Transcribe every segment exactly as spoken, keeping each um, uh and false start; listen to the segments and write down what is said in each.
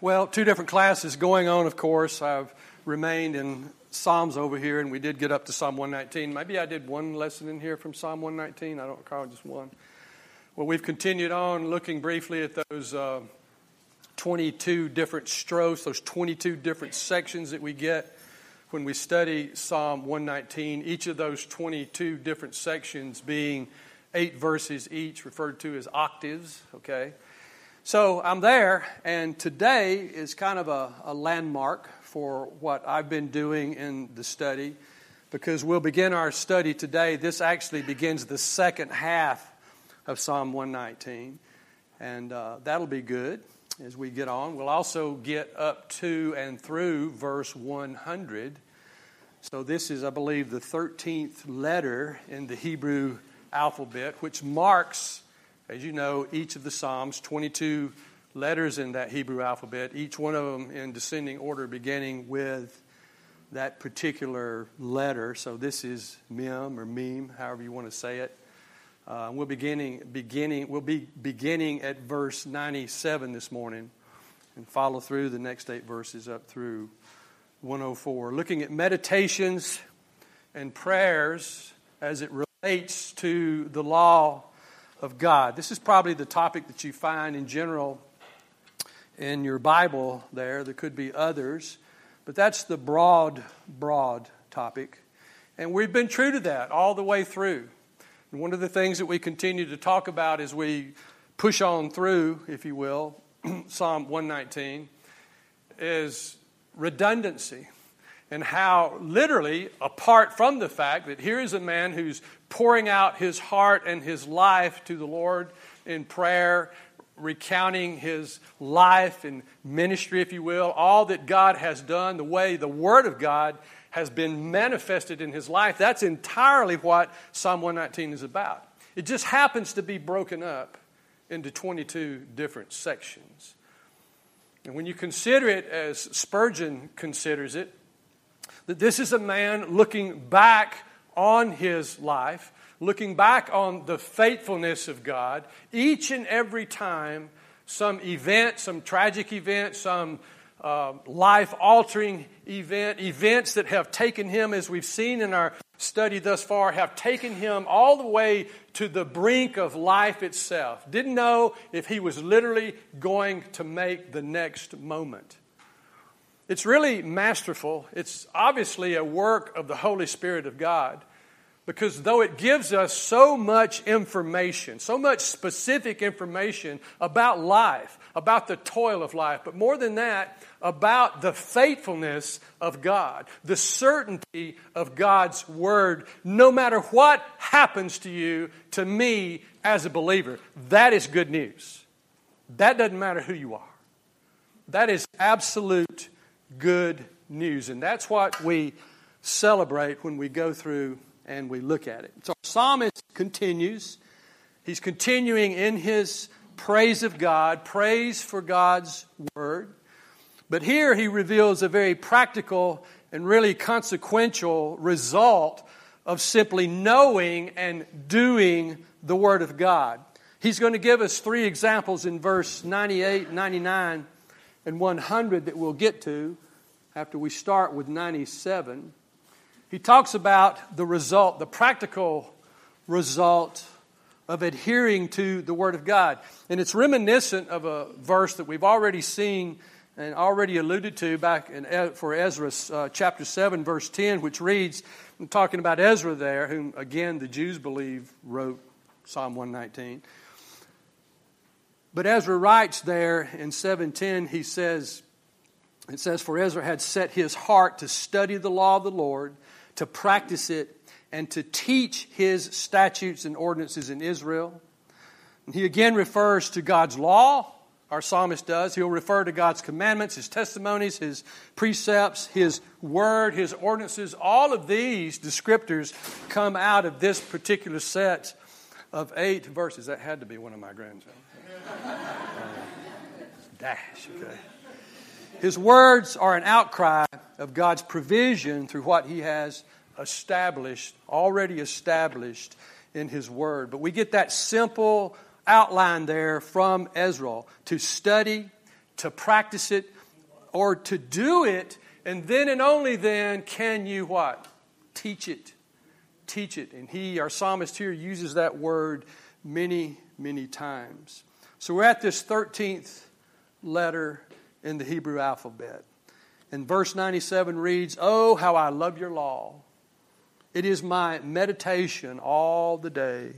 Well, two different classes going on, of course. I've remained in Psalms over here, and we did get up to Psalm one nineteen. Maybe I did one lesson in here from Psalm one nineteen. I don't recall, just one. Well, we've continued on looking briefly at those uh, twenty-two different strophes, those twenty-two different sections that we get when we study Psalm one nineteen. Each of those twenty-two different sections being eight verses each, referred to as octaves, okay? So I'm there, and today is kind of a, a landmark for what I've been doing in the study, because we'll begin our study today. This actually begins the second half of Psalm one nineteen, and uh, that'll be good as we get on. We'll also get up to and through verse one hundred. So this is, I believe, the thirteenth letter in the Hebrew alphabet, which marks, as you know, each of the Psalms, twenty-two letters in that Hebrew alphabet, each one of them in descending order beginning with that particular letter. So this is Mem or Meme, however you want to say it. Uh, we'll beginning beginning we'll be beginning at verse ninety-seven this morning and follow through the next eight verses up through one oh four, looking at meditations and prayers as it relates to the law of God. This is probably the topic that you find in general in your Bible there. There could be others, but that's the broad, broad topic. And we've been true to that all the way through. And one of the things that we continue to talk about as we push on through, if you will, Psalm one nineteen, is redundancy. And how literally, apart from the fact that here is a man who's pouring out his heart and his life to the Lord in prayer, recounting his life and ministry, if you will, all that God has done, the way the Word of God has been manifested in his life. That's entirely what Psalm one nineteen is about. It just happens to be broken up into twenty-two different sections. And when you consider it as Spurgeon considers it, that this is a man looking back on his life, looking back on the faithfulness of God, each and every time some event, some tragic event, some uh, life-altering event, events that have taken him, as we've seen in our study thus far, have taken him all the way to the brink of life itself. Didn't know if he was literally going to make the next moment. It's really masterful. It's obviously a work of the Holy Spirit of God, because though it gives us so much information, so much specific information about life, about the toil of life, but more than that, about the faithfulness of God, the certainty of God's Word, no matter what happens to you, to me as a believer, that is good news. That doesn't matter who you are. That is absolute good news, and that's what we celebrate when we go through and we look at it. So, psalmist continues. He's continuing in his praise of God, praise for God's Word. But here he reveals a very practical and really consequential result of simply knowing and doing the Word of God. He's going to give us three examples in verse ninety-eight, ninety-nine, and one hundred that we'll get to after we start with ninety-seven. He talks about the result, the practical result of adhering to the Word of God. And it's reminiscent of a verse that we've already seen and already alluded to back in, for Ezra uh, chapter seven, verse ten, which reads, I'm talking about Ezra there, whom again the Jews believe wrote Psalm one nineteen. But Ezra writes there in seven ten, he says, it says, for Ezra had set his heart to study the law of the Lord, to practice it, and to teach his statutes and ordinances in Israel. And he again refers to God's law, our psalmist does. He'll refer to God's commandments, his testimonies, his precepts, his word, his ordinances. All of these descriptors come out of this particular set of eight verses. That had to be one of my grandsons. uh, dash, okay. His words are an outcry of God's provision through what He has established, already established in His Word. But we get that simple outline there from Ezra: to study, to practice it, or to do it, and then and only then can you what? Teach it. Teach it. And he, our psalmist here, uses that word many, many times. So we're at this thirteenth letter in the Hebrew alphabet. And verse ninety-seven reads, "Oh, how I love your law. It is my meditation all the day."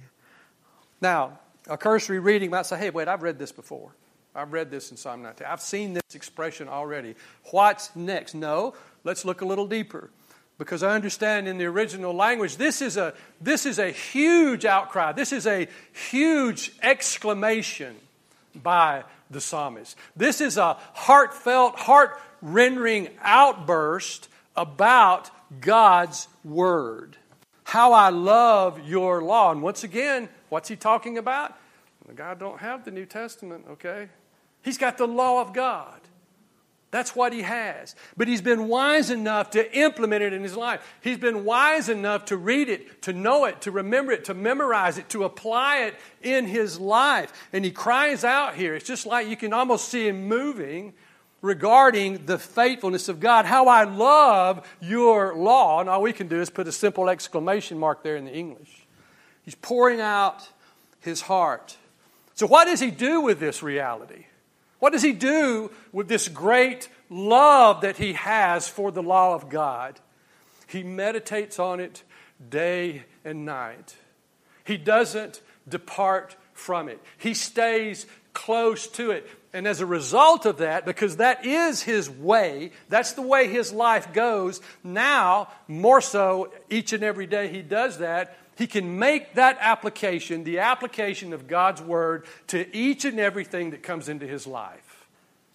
Now, a cursory reading might say, hey, wait, I've read this before. I've read this in Psalm nineteen. I've seen this expression already. What's next? No, let's look a little deeper. Because I understand in the original language, this is a, this is a huge outcry. This is a huge exclamation by the psalmist. This is a heartfelt, heart-rending outburst about God's Word. How I love your law. And once again, what's he talking about? God don't have the New Testament, okay? He's got the law of God. That's what he has. But he's been wise enough to implement it in his life. He's been wise enough to read it, to know it, to remember it, to memorize it, to apply it in his life. And he cries out here. It's just like you can almost see him moving regarding the faithfulness of God. How I love your law. And all we can do is put a simple exclamation mark there in the English. He's pouring out his heart. So what does he do with this reality? What does he do with this great love that he has for the law of God? He meditates on it day and night. He doesn't depart from it. He stays close to it. And as a result of that, because that is his way, that's the way his life goes, now, more so, each and every day he does that, he can make that application, the application of God's Word, to each and everything that comes into his life.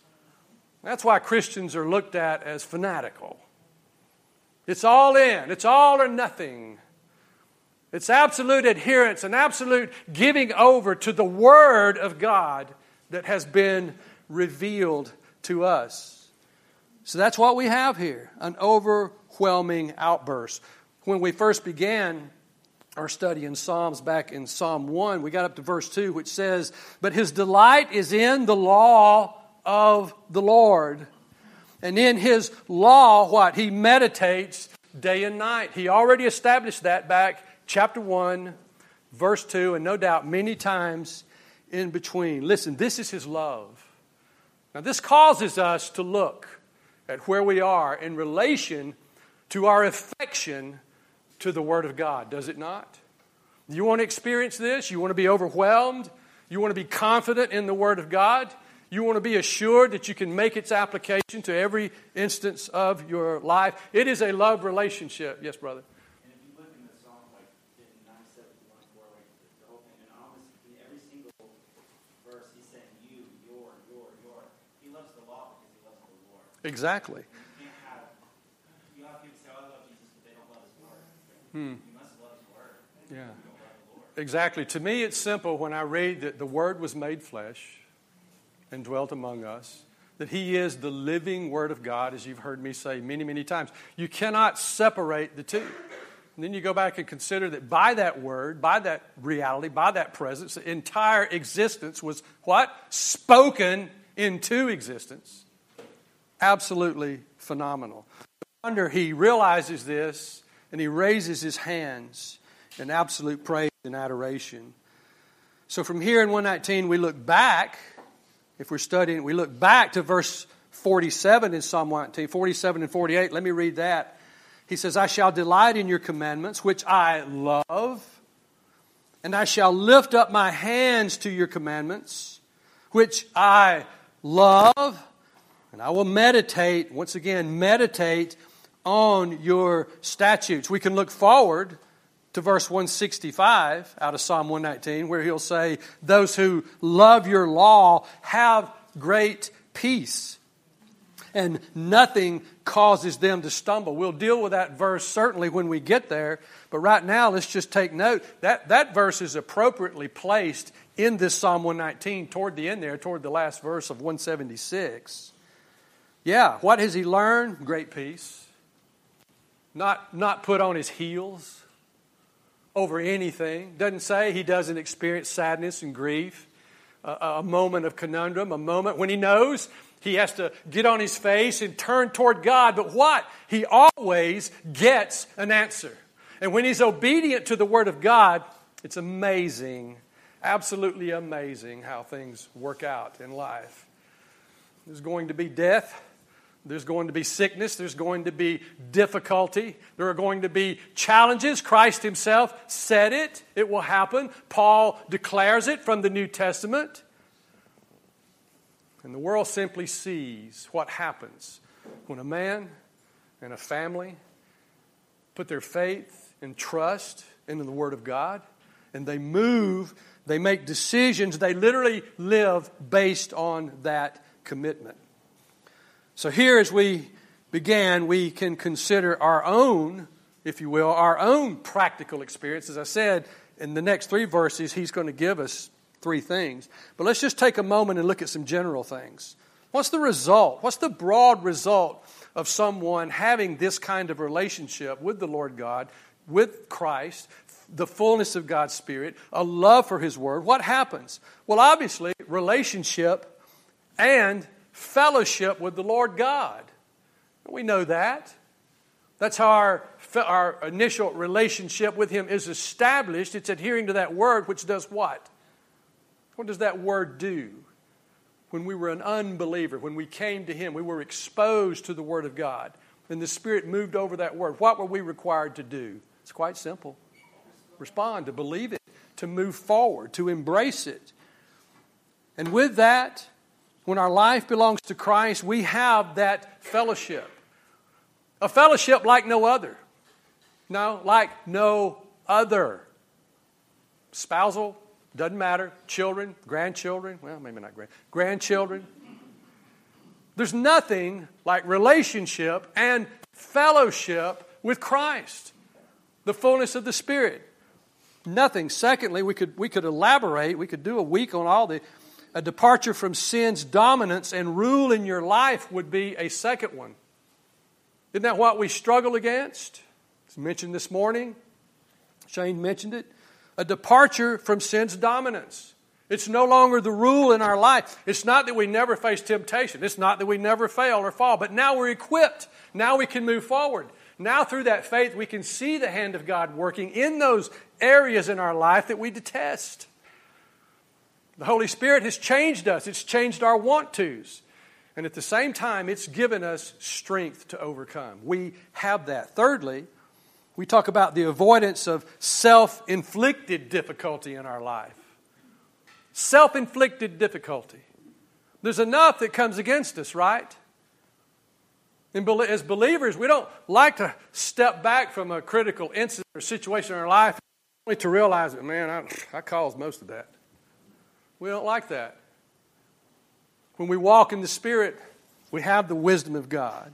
That's why Christians are looked at as fanatical. It's all in. It's all or nothing. It's absolute adherence and absolute giving over to the Word of God that has been revealed to us. So that's what we have here, an overwhelming outburst. When we first began our study in Psalms back in Psalm one, we got up to verse two, which says, "But his delight is in the law of the Lord. And in his law," what? He meditates day and night. He already established that back chapter one, verse two, and no doubt many times in between. Listen, this is his love. Now this causes us to look at where we are in relation to our affection to the Word of God, does it not? You want to experience this? You want to be overwhelmed? You want to be confident in the Word of God? You want to be assured that you can make its application to every instance of your life? It is a love relationship. Yes, brother? And if you look in the Psalm, like in ninety-seven, ninety-four, like the whole thing, and almost in every single verse, he's saying you, your, your, your. He loves the law because he loves the Lord. Exactly. You can't have, you have people say, I love Jesus, but they don't love his Word. Hmm. You must love his Word. Yeah. You don't love the Lord. Exactly. To me, it's simple when I read that the Word was made flesh and dwelt among us, that he is the living Word of God, as you've heard me say many, many times. You cannot separate the two. And then you go back and consider that by that Word, by that reality, by that presence, the entire existence was what? Spoken into existence. Absolutely phenomenal. No wonder he realizes this and he raises his hands in absolute praise and adoration. So from here in one nineteen, we look back. If we're studying, we look back to verse forty-seven in Psalm one nineteen, forty-seven and forty-eight. Let me read that. He says, "I shall delight in your commandments, which I love, and I shall lift up my hands to your commandments, which I love, and I will meditate," once again, meditate on your statutes. We can look forward to verse one sixty-five out of Psalm one nineteen, where he'll say, "Those who love your law have great peace, and nothing causes them to stumble." We'll deal with that verse certainly when we get there, but right now let's just take note. That, that verse is appropriately placed in this Psalm one nineteen toward the end there, toward the last verse of one seventy-six. Yeah, what has he learned? Great peace. Not, not put on his heels over anything. Doesn't say he doesn't experience sadness and grief, a, a moment of conundrum, a moment when he knows He has to get on his face and turn toward God. But what? He always gets an answer. And when he's obedient to the Word of God, it's amazing, absolutely amazing how things work out in life. There's going to be death. There's going to be sickness. There's going to be difficulty. There are going to be challenges. Christ himself said it. It will happen. Paul declares it from the New Testament. And the world simply sees what happens when a man and a family put their faith and trust into the Word of God, and they move, they make decisions, they literally live based on that commitment. So here, as we began, we can consider our own, if you will, our own practical experience. As I said, in the next three verses, he's going to give us three things. But let's just take a moment and look at some general things. What's the result? What's the broad result of someone having this kind of relationship with the Lord God, with Christ, the fullness of God's Spirit, a love for His Word? What happens? Well, obviously, relationship and fellowship with the Lord God. We know that. That's how our, our initial relationship with Him is established. It's adhering to that Word, which does what? What does that Word do? When we were an unbeliever, when we came to Him, we were exposed to the Word of God. And the Spirit moved over that Word. What were we required to do? It's quite simple. Respond, to believe it, to move forward, to embrace it. And with that, when our life belongs to Christ, we have that fellowship. A fellowship like no other. No, like no other. Spousal, doesn't matter. Children, grandchildren, well, maybe not grand, grandchildren. There's nothing like relationship and fellowship with Christ. The fullness of the Spirit. Nothing. Secondly, we could we could elaborate, we could do a week on all the, a departure from sin's dominance and rule in your life would be a second one. Isn't that what we struggle against? It's mentioned this morning. Shane mentioned it. A departure from sin's dominance. It's no longer the rule in our life. It's not that we never face temptation. It's not that we never fail or fall. But now we're equipped. Now we can move forward. Now through that faith we can see the hand of God working in those areas in our life that we detest. The Holy Spirit has changed us. It's changed our want-tos. And at the same time, it's given us strength to overcome. We have that. Thirdly, we talk about the avoidance of self-inflicted difficulty in our life. Self-inflicted difficulty. There's enough that comes against us, right? And as believers, we don't like to step back from a critical incident or situation in our life only to realize that, man, I, I caused most of that. We don't like that. When we walk in the Spirit, we have the wisdom of God.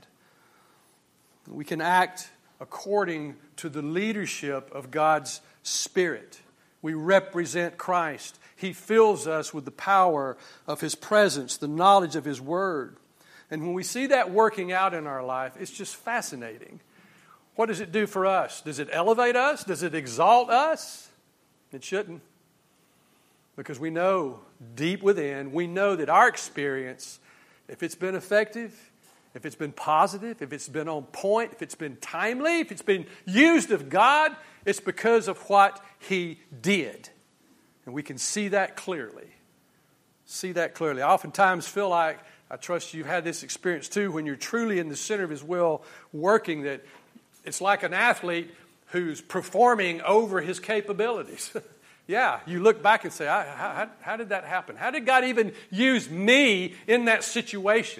We can act according to the leadership of God's Spirit. We represent Christ. He fills us with the power of His presence, the knowledge of His Word. And when we see that working out in our life, it's just fascinating. What does it do for us? Does it elevate us? Does it exalt us? It shouldn't. Because we know deep within, we know that our experience, if it's been effective, if it's been positive, if it's been on point, if it's been timely, if it's been used of God, it's because of what He did. And we can see that clearly. See that clearly. I oftentimes feel like, I trust you've had this experience too, when you're truly in the center of His will working, that it's like an athlete who's performing over his capabilities. Yeah, you look back and say, how, how, how did that happen? How did God even use me in that situation?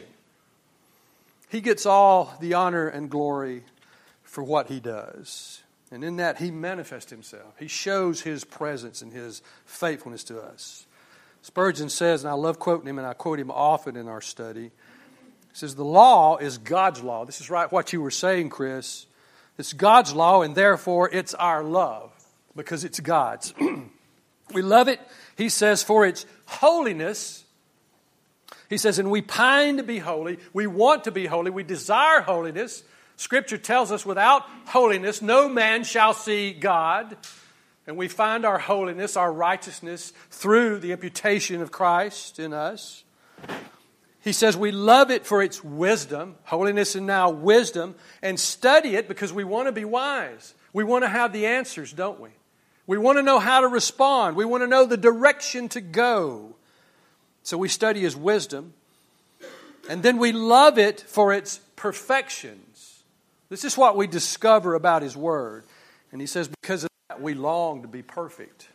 He gets all the honor and glory for what He does. And in that, He manifests Himself. He shows His presence and His faithfulness to us. Spurgeon says, and I love quoting him, and I quote him often in our study, he says, the law is God's law. This is right what you were saying, Chris. It's God's law, and therefore it's our love, because it's God's. We love it, he says, for its holiness. He says, and we pine to be holy. We want to be holy. We desire holiness. Scripture tells us without holiness, no man shall see God. And we find our holiness, our righteousness, through the imputation of Christ in us. He says we love it for its wisdom, holiness and now wisdom, and study it because we want to be wise. We want to have the answers, don't we? We want to know how to respond. We want to know the direction to go. So we study His wisdom. And then we love it for its perfections. This is what we discover about His Word. And He says because of that we long to be perfect.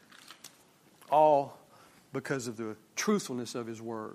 All because of the truthfulness of His Word.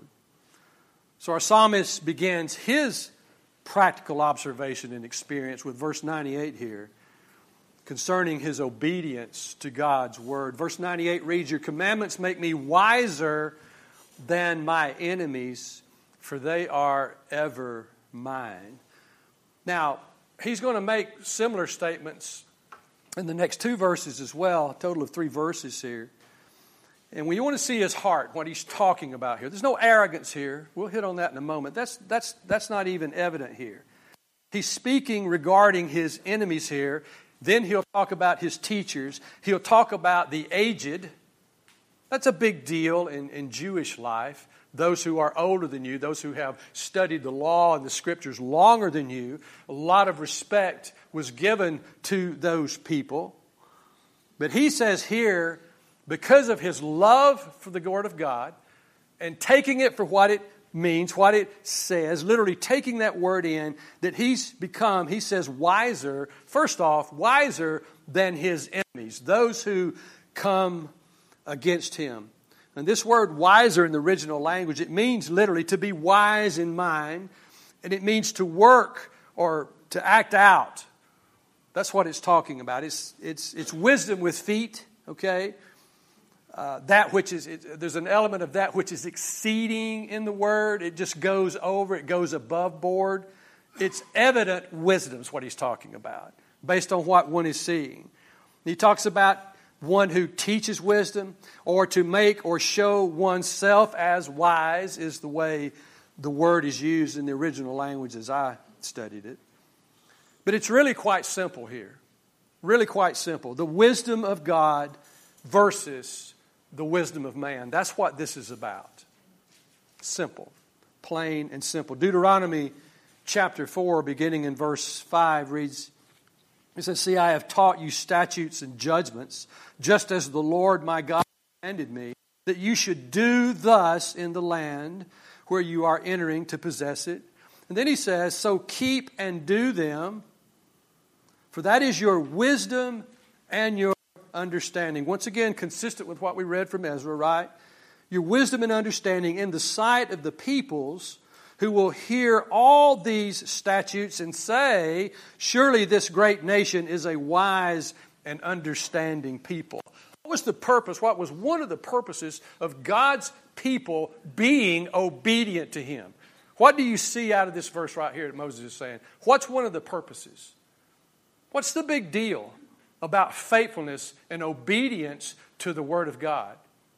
So our psalmist begins his practical observation and experience with verse ninety-eight here concerning his obedience to God's Word. Verse ninety-eight reads, "Your commandments make me wiser than my enemies, for they are ever mine." Now, he's going to make similar statements in the next two verses as well, a total of three verses here. And we want to see his heart, what he's talking about here. There's no arrogance here. We'll hit on that in a moment. That's, that's, that's not even evident here. He's speaking regarding his enemies here. Then he'll talk about his teachers. He'll talk about the aged. That's a big deal in, in Jewish life. Those who are older than you, those who have studied the law and the Scriptures longer than you, a lot of respect was given to those people. But he says here, because of his love for the Word of God and taking it for what it means, what it says, literally taking that word in, that he's become, he says, wiser, first off, wiser than his enemies, those who come against him. And this word wiser in the original language, it means literally to be wise in mind, and it means to work or to act out. That's what it's talking about. It's, it's, it's wisdom with feet, okay? Uh, that which is, it, there's an element of that which is exceeding in the word. It just goes over, it goes above board. It's evident wisdom is what he's talking about, based on what one is seeing. He talks about one who teaches wisdom, or to make or show oneself as wise is the way the word is used in the original language as I studied it. But it's really quite simple here. Really quite simple. The wisdom of God versus the wisdom of man. That's what this is about. Simple. Plain and simple. Deuteronomy chapter four, beginning in verse five, reads, it says, "See, I have taught you statutes and judgments, just as the Lord my God commanded me, that you should do thus in the land where you are entering to possess it." And then he says, "So keep and do them, for that is your wisdom and your understanding." Once again, consistent with what we read from Ezra, right? Your wisdom and understanding in the sight of the peoples who will hear all these statutes and say, "Surely this great nation is a wise and understanding people." What was the purpose? What was one of the purposes of God's people being obedient to Him? What do you see out of this verse right here that Moses is saying? What's one of the purposes? What's the big deal about faithfulness and obedience to the Word of God?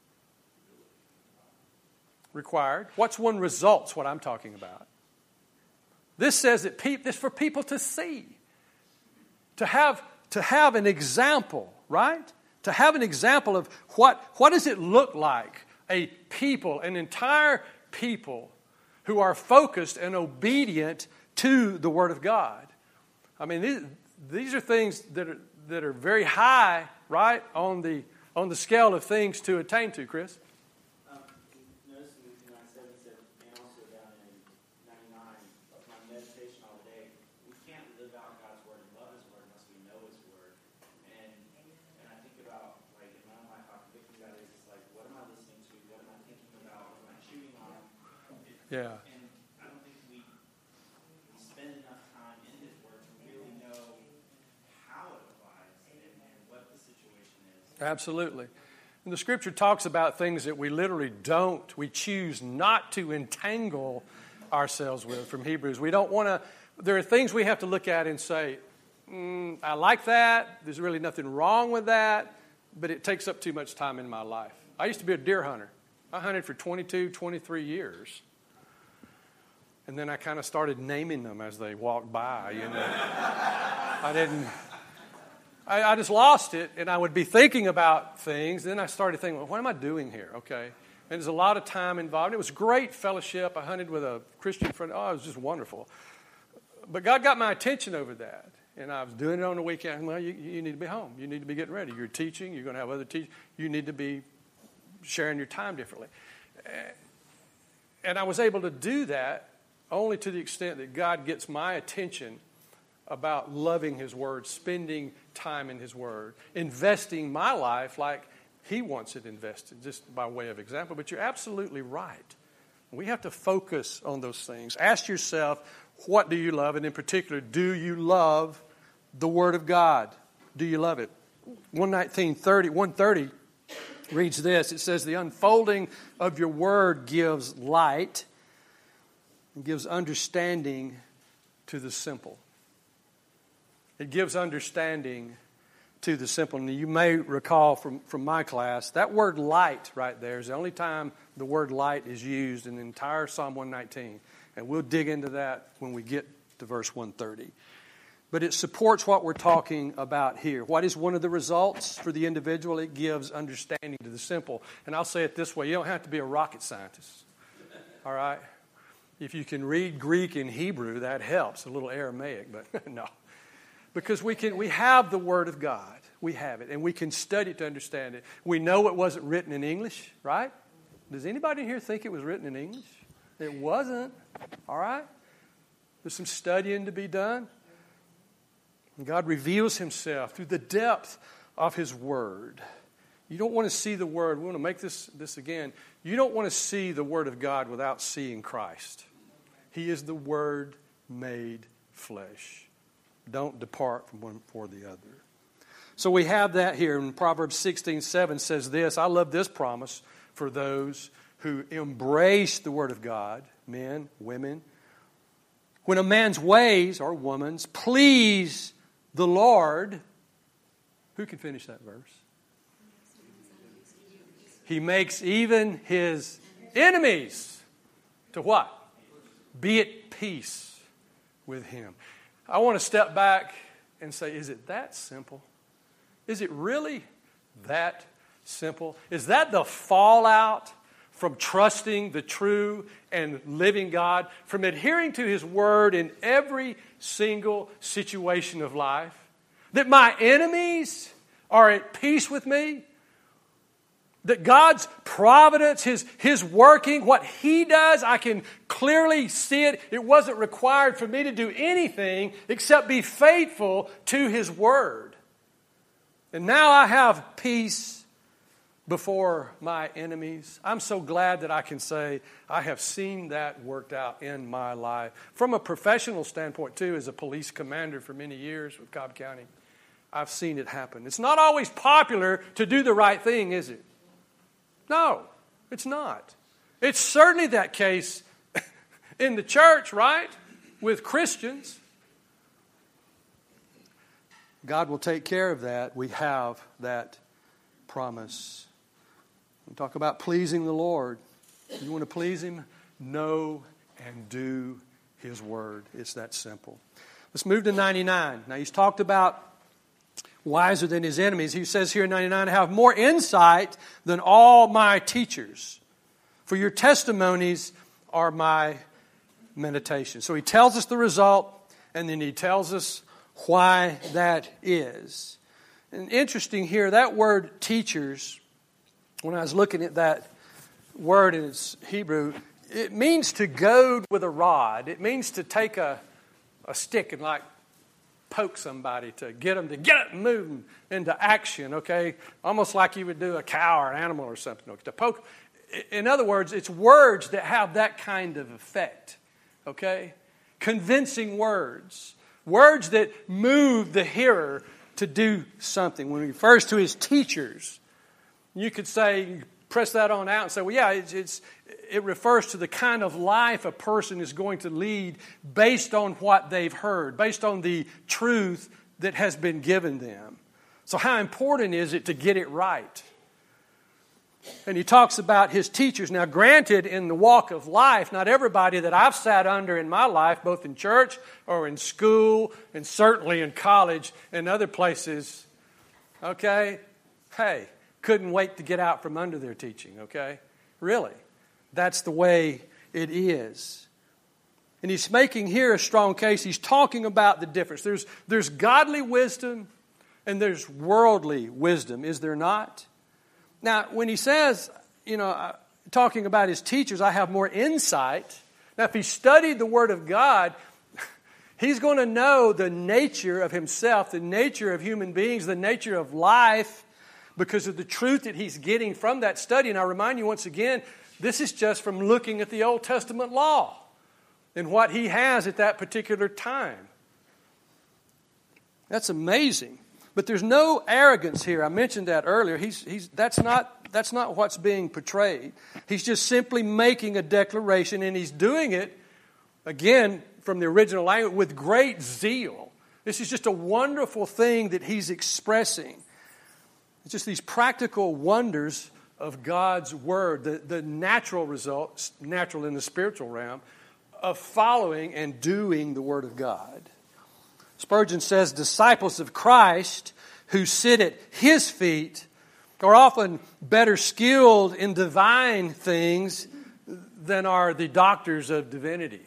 Required. What's one result's what I'm talking about. This says that pe- this for people to see. To have, to have an example, right? To have an example of what, what does it look like? A people, an entire people who are focused and obedient to the Word of God. I mean, these, these are things that are that are very high, right, on the on the scale of things to attain to, Chris. Um, notice in ninety-seven said, and also down in ninety-nine, of my meditation all day, we can't live out God's Word and love His Word unless we know His Word. And and I think about, like, in my life, how convicting that is. It's like, what am I listening to? What am I thinking about? What am I chewing on? It, Yeah. And I don't think we, we spend enough time in His Word to really know how it applies and, and what the situation is. Absolutely. And the Scripture talks about things that we literally don't, we choose not to entangle ourselves with from Hebrews. We don't want to, there are things we have to look at and say, mm, I like that, there's really nothing wrong with that, but it takes up too much time in my life. I used to be a deer hunter. I hunted for twenty-two, twenty-three years. And then I kind of started naming them as they walked by, you know. I didn't... I, I just lost it, and I would be thinking about things. Then I started thinking, well, what am I doing here? Okay. And there's a lot of time involved. It was great fellowship. I hunted with a Christian friend. Oh, it was just wonderful. But God got my attention over that. And I was doing it on the weekend. Well, you, you need to be home. You need to be getting ready. You're teaching. You're going to have other teachers. You need to be sharing your time differently. And I was able to do that only to the extent that God gets my attention about loving His Word, spending time in His Word, investing my life like He wants it invested, just by way of example. But you're absolutely right. We have to focus on those things. Ask yourself, what do you love? And in particular, do you love the Word of God? Do you love it? one nineteen thirty, one thirty reads this. It says, the unfolding of your Word gives light and gives understanding to the simple. It gives understanding to the simple. And you may recall from, from my class, that word light right there is the only time the word light is used in the entire Psalm one nineteen. And we'll dig into that when we get to verse one thirty. But it supports what we're talking about here. What is one of the results for the individual? It gives understanding to the simple. And I'll say it this way. You don't have to be a rocket scientist. All right? If you can read Greek and Hebrew, that helps. A little Aramaic, but no. Because we can, we have the Word of God. We have it. And we can study it to understand it. We know it wasn't written in English, right? Does anybody in here think it was written in English? It wasn't. All right? There's some studying to be done. And God reveals Himself through the depth of His Word. You don't want to see the Word. We want to make this, this again. You don't want to see the Word of God without seeing Christ. He is the Word made flesh. Don't depart from one for the other. So we have that here. In Proverbs sixteen seven says this. I love this promise for those who embrace the Word of God, men, women. When a man's ways, or woman's, please the Lord, who can finish that verse? He makes even His enemies to what? Be at peace with Him. I want to step back and say, is it that simple? Is it really that simple? Is that the fallout from trusting the true and living God, from adhering to His Word in every single situation of life? That my enemies are at peace with me? That God's providence, His, His working, what He does, I can clearly see it. It wasn't required for me to do anything except be faithful to His Word. And now I have peace before my enemies. I'm so glad that I can say I have seen that worked out in my life. From a professional standpoint, too, as a police commander for many years with Cobb County, I've seen it happen. It's not always popular to do the right thing, is it? No, it's not. It's certainly that case in the church, right? With Christians. God will take care of that. We have that promise. We talk about pleasing the Lord. You want to please Him? Know and do His Word. It's that simple. Let's move to ninety-nine. Now, he's talked about wiser than his enemies. He says here in ninety-nine, I have more insight than all my teachers, for your testimonies are my meditation. So he tells us the result, and then he tells us why that is. And interesting here, that word teachers, when I was looking at that word in its Hebrew, it means to goad with a rod. It means to take a, a stick and like poke somebody to get them to get it moving into action, okay? Almost like you would do a cow or an animal or something. Okay? To poke. In other words, it's words that have that kind of effect, okay? Convincing words. Words that move the hearer to do something. When he refers to his teachers, you could say, you press that on out and say, well, yeah, it's, it's it refers to the kind of life a person is going to lead based on what they've heard, based on the truth that has been given them. So how important is it to get it right? And he talks about his teachers. Now, granted, in the walk of life, not everybody that I've sat under in my life, both in church or in school and certainly in college and other places, okay, hey, couldn't wait to get out from under their teaching, okay? Really. That's the way it is. And he's making here a strong case. He's talking about the difference. There's, there's godly wisdom and there's worldly wisdom, is there not? Now, when he says, you know, talking about his teachers, I have more insight. Now, if he studied the Word of God, he's going to know the nature of himself, the nature of human beings, the nature of life, because of the truth that he's getting from that study. And I remind you once again, this is just from looking at the Old Testament law and what he has at that particular time. That's amazing. But there's no arrogance here. I mentioned that earlier. He's, he's, that's not, that's not what's being portrayed. He's just simply making a declaration, and he's doing it, again, from the original language, with great zeal. This is just a wonderful thing that he's expressing. It's just these practical wonders of God's Word, the, the natural results, natural in the spiritual realm, of following and doing the Word of God. Spurgeon says, disciples of Christ who sit at His feet are often better skilled in divine things than are the doctors of divinity.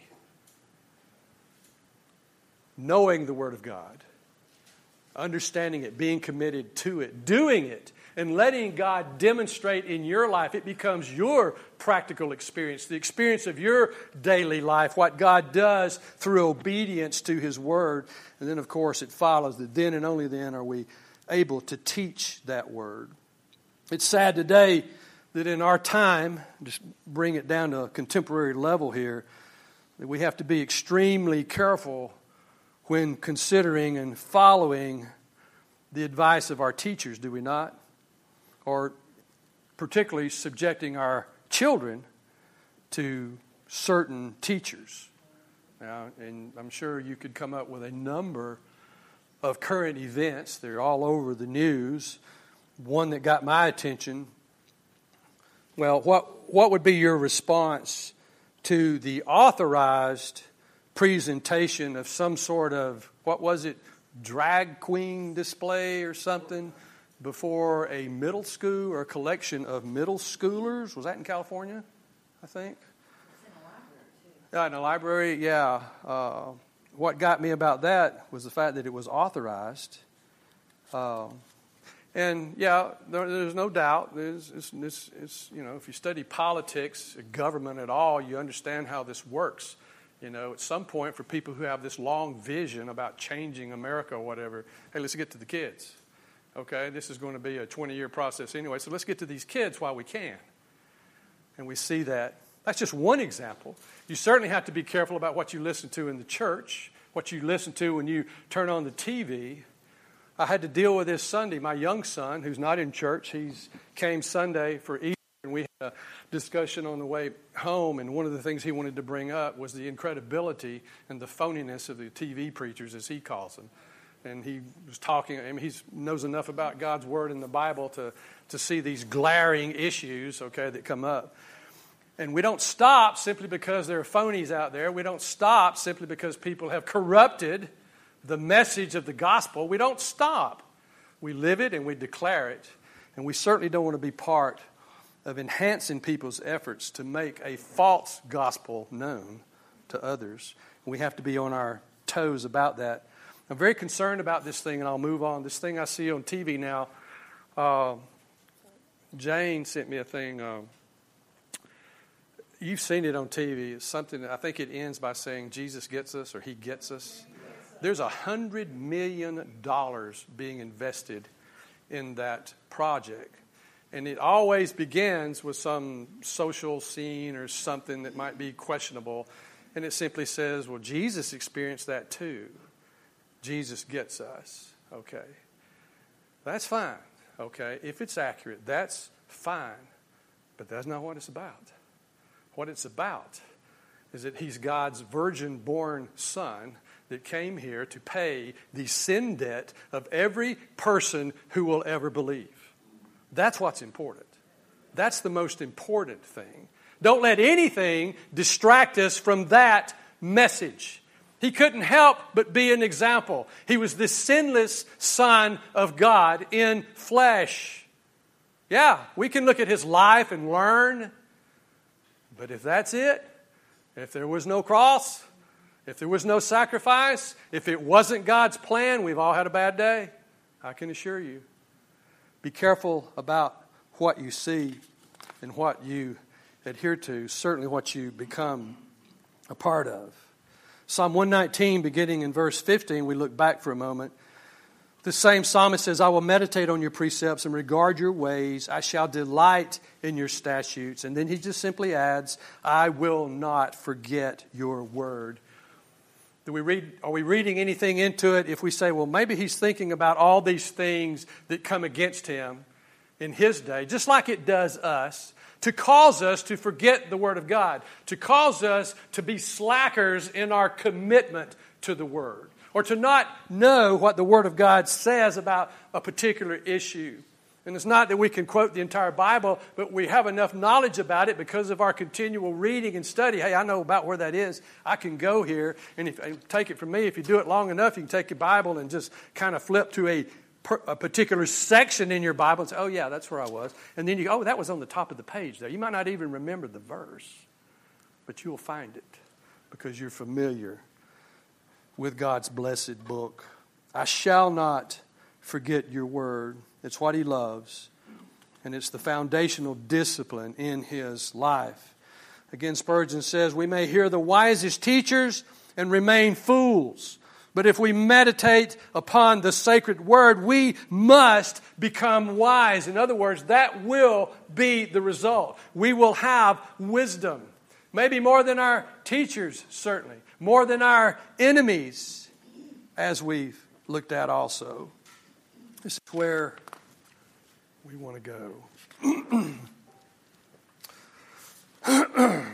Knowing the Word of God, understanding it, being committed to it, doing it, and letting God demonstrate in your life, it becomes your practical experience, the experience of your daily life, what God does through obedience to His Word. And then, of course, it follows that then and only then are we able to teach that Word. It's sad today that in our time, just bring it down to a contemporary level here, that we have to be extremely careful when considering and following the advice of our teachers, do we not? Or particularly subjecting our children to certain teachers. Now, and I'm sure you could come up with a number of current events. They're all over the news. One that got my attention. Well, what what would be your response to the authorized presentation of some sort of, what was it, drag queen display or something before a middle school or a collection of middle schoolers? Was that in California, I think? It's in a library, too. Yeah, in a library, yeah. Uh, what got me about that was the fact that it was authorized. Uh, and, yeah, there, there's no doubt. There's, it's, it's, it's, you know, if you study politics, government at all, you understand how this works. You know, at some point, for people who have this long vision about changing America or whatever, hey, let's get to the kids. Okay, this is going to be a twenty-year process anyway, so let's get to these kids while we can. And we see that. That's just one example. You certainly have to be careful about what you listen to in the church, what you listen to when you turn on the T V. I had to deal with this Sunday. My young son, who's not in church, he's came Sunday for Easter, and we had a discussion on the way home, and one of the things he wanted to bring up was the incredibility and the phoniness of the T V preachers, as he calls them. And he was talking, I mean, he knows enough about God's Word and the Bible to, to see these glaring issues, okay, that come up. And we don't stop simply because there are phonies out there. We don't stop simply because people have corrupted the message of the gospel. We don't stop. We live it and we declare it. And we certainly don't want to be part of enhancing people's efforts to make a false gospel known to others. We have to be on our toes about that. I'm very concerned about this thing, and I'll move on. This thing I see on T V now, uh, Jane sent me a thing. Uh, you've seen it on T V. It's something that I think it ends by saying Jesus gets us or He gets us. There's a hundred million dollars being invested in that project. And it always begins with some social scene or something that might be questionable. And it simply says, well, Jesus experienced that too. Jesus gets us. Okay. That's fine. Okay. If it's accurate, that's fine. But that's not what it's about. What it's about is that He's God's virgin-born Son that came here to pay the sin debt of every person who will ever believe. That's what's important. That's the most important thing. Don't let anything distract us from that message. He couldn't help but be an example. He was the sinless Son of God in flesh. Yeah, we can look at His life and learn. But if that's it, if there was no cross, if there was no sacrifice, if it wasn't God's plan, we've all had a bad day. I can assure you. Be careful about what you see and what you adhere to, certainly what you become a part of. Psalm one nineteen, beginning in verse fifteen, we look back for a moment. The same psalmist says, I will meditate on your precepts and regard your ways. I shall delight in your statutes. And then he just simply adds, I will not forget your word. Do we read, are we reading anything into it if we say, well, maybe he's thinking about all these things that come against him in his day, just like it does us, to cause us to forget the Word of God, to cause us to be slackers in our commitment to the Word, or to not know what the Word of God says about a particular issue. And it's not that we can quote the entire Bible, but we have enough knowledge about it because of our continual reading and study. Hey, I know about where that is. I can go here, and if and take it from me, if you do it long enough, you can take your Bible and just kind of flip to a a particular section in your Bible and say, oh yeah, that's where I was. And then you go, oh, that was on the top of the page there. You might not even remember the verse, but you'll find it because you're familiar with God's blessed book. I shall not forget your word. It's what he loves, and it's the foundational discipline in his life. Again, Spurgeon says, we may hear the wisest teachers and remain fools. But if we meditate upon the sacred word, we must become wise. In other words, that will be the result. We will have wisdom. Maybe more than our teachers, certainly. More than our enemies, as we've looked at also. This is where we want to go.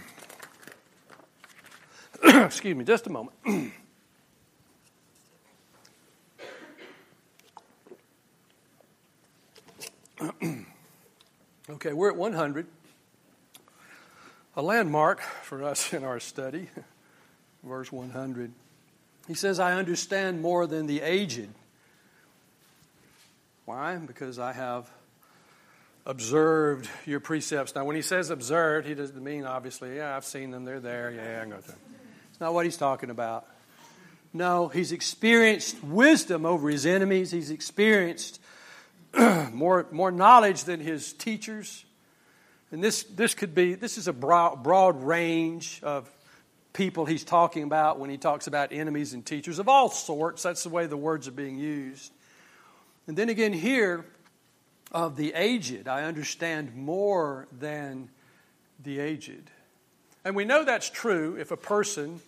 Excuse me, just a moment. Okay, we're at one hundred. A landmark for us in our study. Verse one hundred. He says, I understand more than the aged. Why? Because I have observed your precepts. Now, when he says observed, he doesn't mean, obviously, yeah, I've seen them, they're there, yeah, I can go through them. It's not what he's talking about. No, he's experienced wisdom over his enemies. He's experienced more more knowledge than his teachers. And this this could be, this is a broad, broad range of people he's talking about when he talks about enemies and teachers of all sorts. That's the way the words are being used. And then again here, of the aged, I understand more than the aged. And we know that's true if a person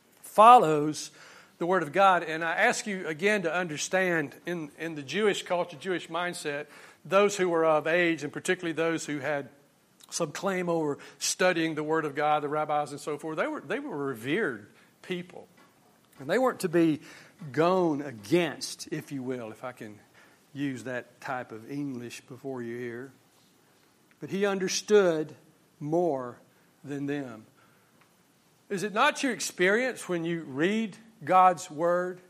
follows the Word of God. And I ask you again to understand in, in the Jewish culture, Jewish mindset, those who were of age, and particularly those who had some claim over studying the Word of God, the rabbis and so forth, they were they were revered people. And they weren't to be gone against, if you will, if I can use that type of English before you here. But he understood more than them. Is it not your experience when you read God's Word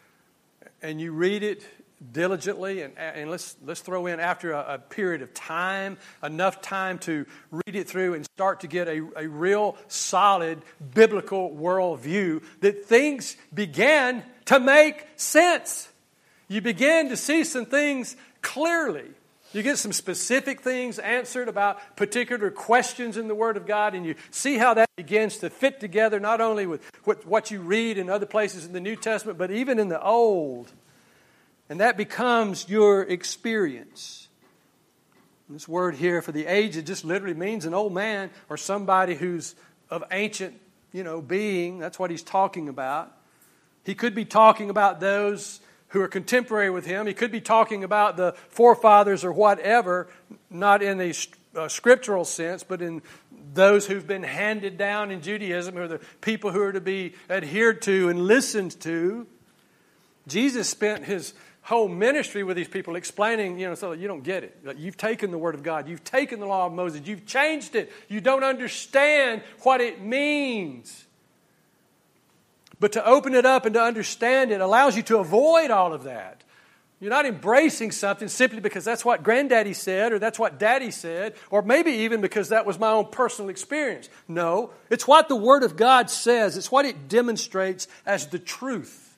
and you read it diligently, and, and let's let's throw in after a, a period of time, enough time to read it through and start to get a, a real solid biblical worldview, that things began to make sense. You begin to see some things clearly. You get some specific things answered about particular questions in the Word of God, and you see how that begins to fit together not only with what, what you read in other places in the New Testament, but even in the Old. And that becomes your experience. And this word here for the aged just literally means an old man or somebody who's of ancient, you know, being. That's what he's talking about. He could be talking about those who are contemporary with him. He could be talking about the forefathers or whatever, not in a uh, scriptural sense, but in those who've been handed down in Judaism, who are the people who are to be adhered to and listened to. Jesus spent his whole ministry with these people explaining, you know, so you don't get it. You've taken the Word of God. You've taken the law of Moses. You've changed it. You don't understand what it means. But to open it up and to understand it allows you to avoid all of that. You're not embracing something simply because that's what Granddaddy said or that's what Daddy said, or maybe even because that was my own personal experience. No, it's what the Word of God says. It's what it demonstrates as the truth.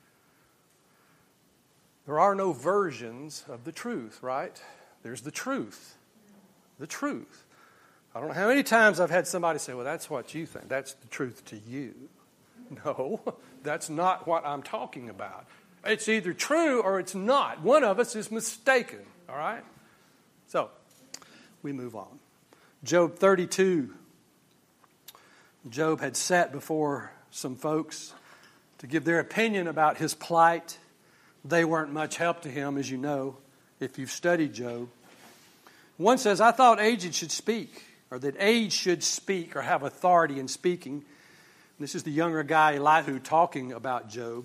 There are no versions of the truth, right? There's the truth. The truth. I don't know how many times I've had somebody say, well, that's what you think. That's the truth to you. No, that's not what I'm talking about. It's either true or it's not. One of us is mistaken, all right? So, we move on. Job thirty-two. Job had sat before some folks to give their opinion about his plight. They weren't much help to him, as you know, if you've studied Job. One says, I thought aged should speak, or that age should speak or have authority in speaking. This is the younger guy, Elihu, talking about Job.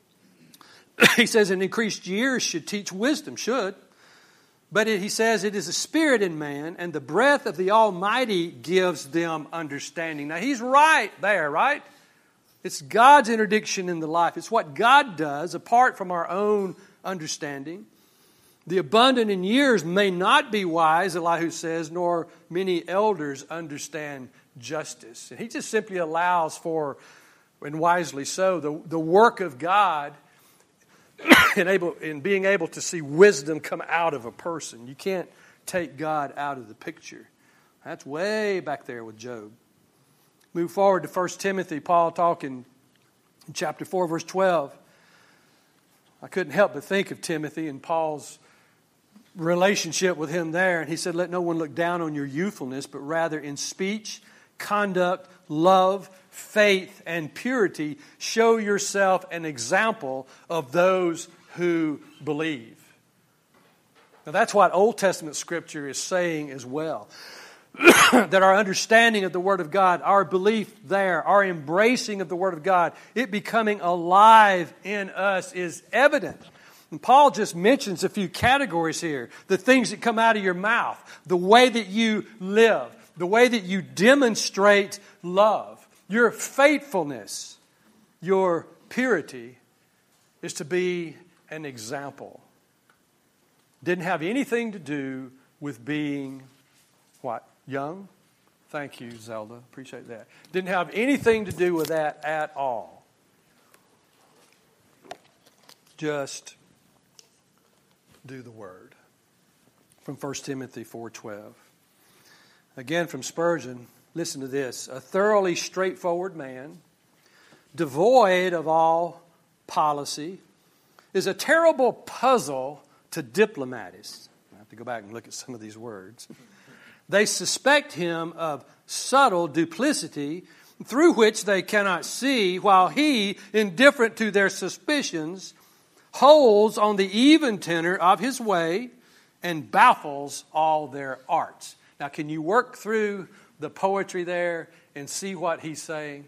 He says an increased years should teach wisdom, should. But it, he says it is a spirit in man, and the breath of the Almighty gives them understanding. Now, he's right there, right? It's God's interdiction in the life. It's what God does apart from our own understanding. The abundant in years may not be wise, Elihu says, nor many elders understand justice. And he just simply allows for, and wisely so, the, the work of God in, able, in being able to see wisdom come out of a person. You can't take God out of the picture. That's way back there with Job. Move forward to First Timothy, Paul talking in chapter four, verse twelve. I couldn't help but think of Timothy and Paul's relationship with him there. And he said, let no one look down on your youthfulness, but rather in speech, conduct, love, faith, and purity, show yourself an example of those who believe. Now that's what Old Testament Scripture is saying as well. That our understanding of the Word of God, our belief there, our embracing of the Word of God, it becoming alive in us is evident. And Paul just mentions a few categories here. The things that come out of your mouth, the way that you live, the way that you demonstrate love, your faithfulness, your purity is to be an example. Didn't have anything to do with being, what, young? Thank you, Zelda. Appreciate that. Didn't have anything to do with that at all. Just do the Word. From First Timothy four twelve. Again from Spurgeon, listen to this. A thoroughly straightforward man, devoid of all policy, is a terrible puzzle to diplomatists. I have to go back and look at some of these words. They suspect him of subtle duplicity through which they cannot see, while he, indifferent to their suspicions, holds on the even tenor of his way and baffles all their arts. Now, can you work through the poetry there and see what he's saying?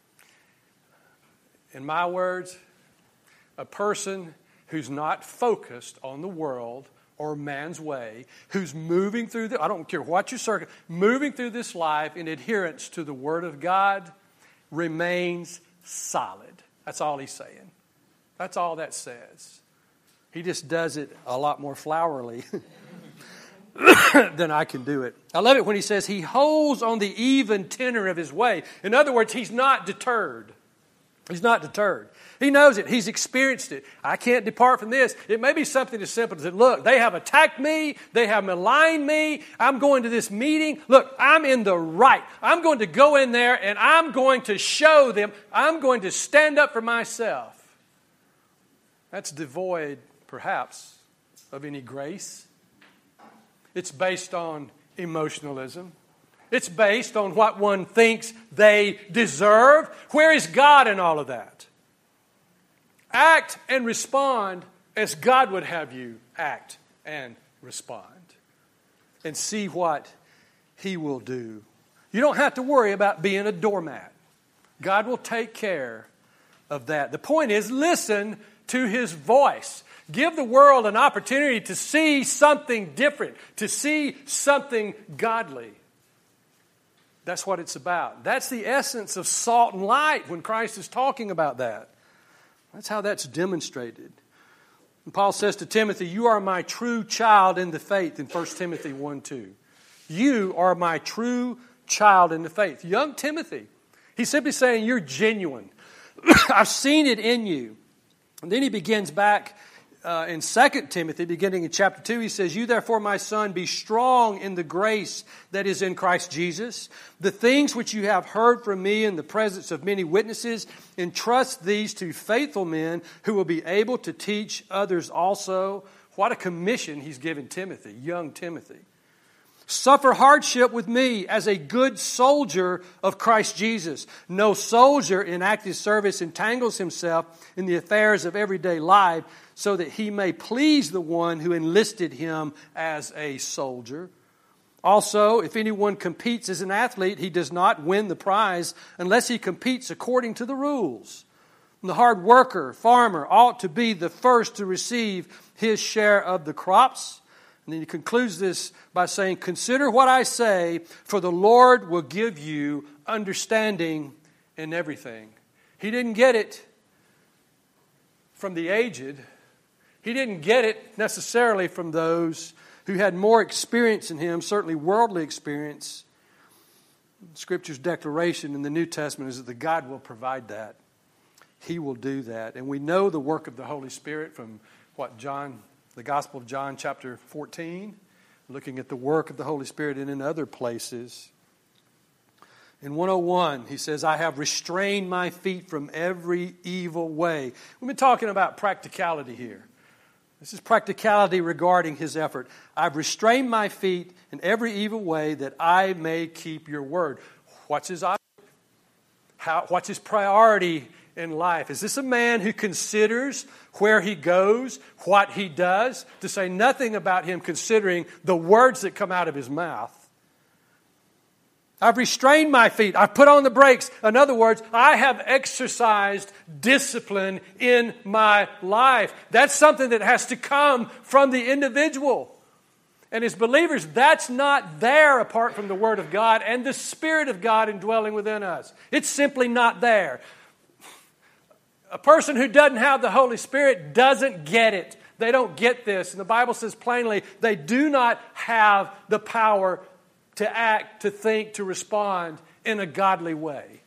In my words, a person who's not focused on the world or man's way, who's moving through the, I don't care what your circuit, moving through this life in adherence to the Word of God, remains solid. That's all he's saying. That's all that says. He just does it a lot more flowery than I can do it. I love it when he says he holds on the even tenor of his way. In other words, he's not deterred. He's not deterred. He knows it. He's experienced it. I can't depart from this. It may be something as simple as, look, they have attacked me. They have maligned me. I'm going to this meeting. Look, I'm in the right. I'm going to go in there and I'm going to show them. I'm going to stand up for myself. That's devoid, perhaps, of any grace. It's based on emotionalism. It's based on what one thinks they deserve. Where is God in all of that? Act and respond as God would have you act and respond. And see what He will do. You don't have to worry about being a doormat. God will take care of that. The point is, listen to His voice. Give the world an opportunity to see something different, to see something godly. That's what it's about. That's the essence of salt and light when Christ is talking about that. That's how that's demonstrated. And Paul says to Timothy, you are my true child in the faith in First Timothy one two. You are my true child in the faith. Young Timothy. He's simply saying you're genuine. I've seen it in you. And then he begins back uh, in Second Timothy, beginning in chapter two. He says, you therefore, my son, be strong in the grace that is in Christ Jesus. The things which you have heard from me in the presence of many witnesses, entrust these to faithful men who will be able to teach others also. What a commission he's given Timothy, young Timothy. Suffer hardship with me as a good soldier of Christ Jesus. No soldier in active service entangles himself in the affairs of everyday life so that he may please the one who enlisted him as a soldier. Also, if anyone competes as an athlete, he does not win the prize unless he competes according to the rules. And the hard worker, farmer, ought to be the first to receive his share of the crops. And then he concludes this by saying, consider what I say, for the Lord will give you understanding in everything. He didn't get it from the aged. He didn't get it necessarily from those who had more experience than him, certainly worldly experience. Scripture's declaration in the New Testament is that the God will provide that. He will do that. And we know the work of the Holy Spirit from what John The Gospel of John chapter fourteen, looking at the work of the Holy Spirit and in other places. In one oh one, he says, I have restrained my feet from every evil way. We've been talking about practicality here. This is practicality regarding his effort. I've restrained my feet in every evil way that I may keep your word. What's his object? How, what's his priority in life? Is this a man who considers where he goes, what he does, to say nothing about him considering the words that come out of his mouth? I've restrained my feet. I've put on the brakes. In other words, I have exercised discipline in my life. That's something that has to come from the individual. And as believers, that's not there apart from the Word of God and the Spirit of God indwelling within us. It's simply not there. A person who doesn't have the Holy Spirit doesn't get it. They don't get this. And the Bible says plainly, they do not have the power to act, to think, to respond in a godly way.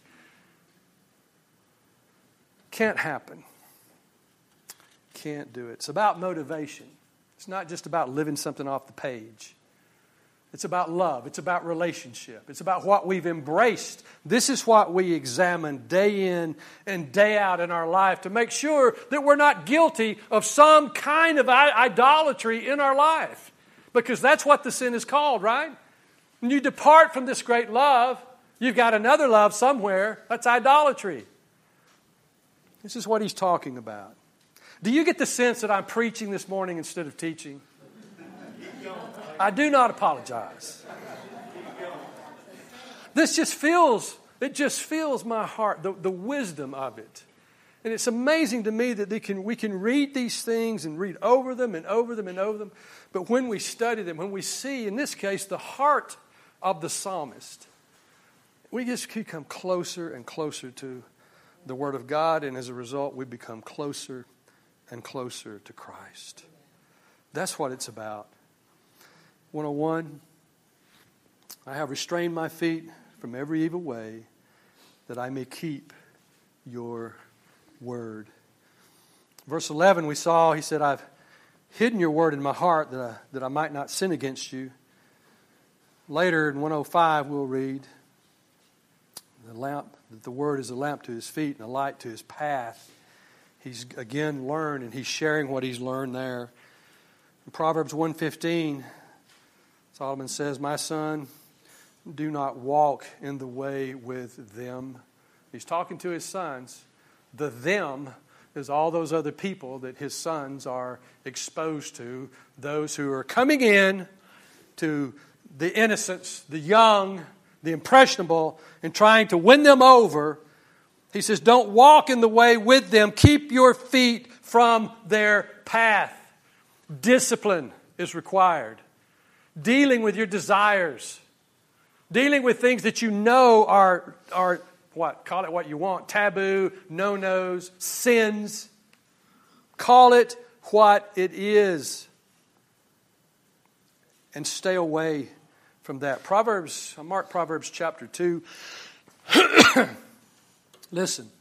Can't happen. Can't do it. It's about motivation. It's not just about living something off the page. It's about love. It's about relationship. It's about what we've embraced. This is what we examine day in and day out in our life to make sure that we're not guilty of some kind of idolatry in our life. Because that's what the sin is called, right? When you depart from this great love, you've got another love somewhere. That's idolatry. This is what he's talking about. Do you get the sense that I'm preaching this morning instead of teaching? I do not apologize. This just feels, it just fills my heart, the, the wisdom of it. And it's amazing to me that they can, we can read these things and read over them and over them and over them. But when we study them, when we see, in this case, the heart of the psalmist, we just become closer and closer to the Word of God. And as a result, we become closer and closer to Christ. That's what it's about. one oh one, I have restrained my feet from every evil way that I may keep your word. Verse eleven, we saw, he said, I've hidden your word in my heart that I, that I might not sin against you. Later in one oh five, we'll read the lamp, that the word is a lamp to his feet and a light to his path. He's again learned, and he's sharing what he's learned there. In Proverbs one fifteen, Solomon says, my son, do not walk in the way with them. He's talking to his sons. The them is all those other people that his sons are exposed to. Those who are coming in to the innocents, the young, the impressionable, and trying to win them over. He says, don't walk in the way with them. Keep your feet from their path. Discipline is required. Dealing with your desires. Dealing with things that you know are, are what? Call it what you want. Taboo, no-nos, sins. Call it what it is and stay away from that. Proverbs, I marked Proverbs chapter two. Listen.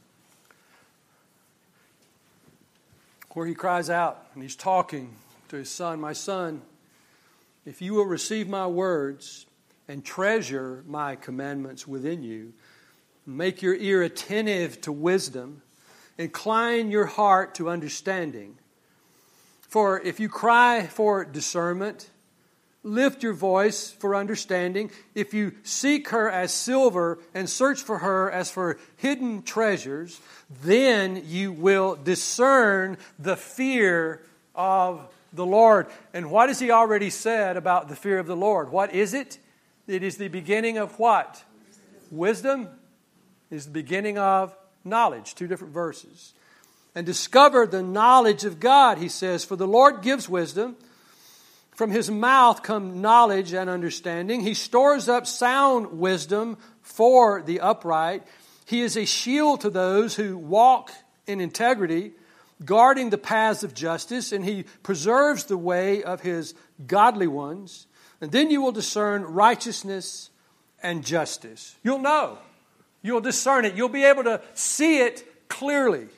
Where he cries out and he's talking to his son, "My son, if you will receive my words and treasure my commandments within you, make your ear attentive to wisdom, incline your heart to understanding. For if you cry for discernment, lift your voice for understanding. If you seek her as silver and search for her as for hidden treasures, then you will discern the fear of the Lord." And what has he already said about the fear of the Lord? What is it? It is the beginning of what? Wisdom. It is the beginning of knowledge. Two different verses. "And discover the knowledge of God," he says, "for the Lord gives wisdom. From his mouth come knowledge and understanding. He stores up sound wisdom for the upright. He is a shield to those who walk in integrity, guarding the paths of justice, and he preserves the way of his godly ones. And then you will discern righteousness and justice." You'll know. You'll discern it. You'll be able to see it clearly.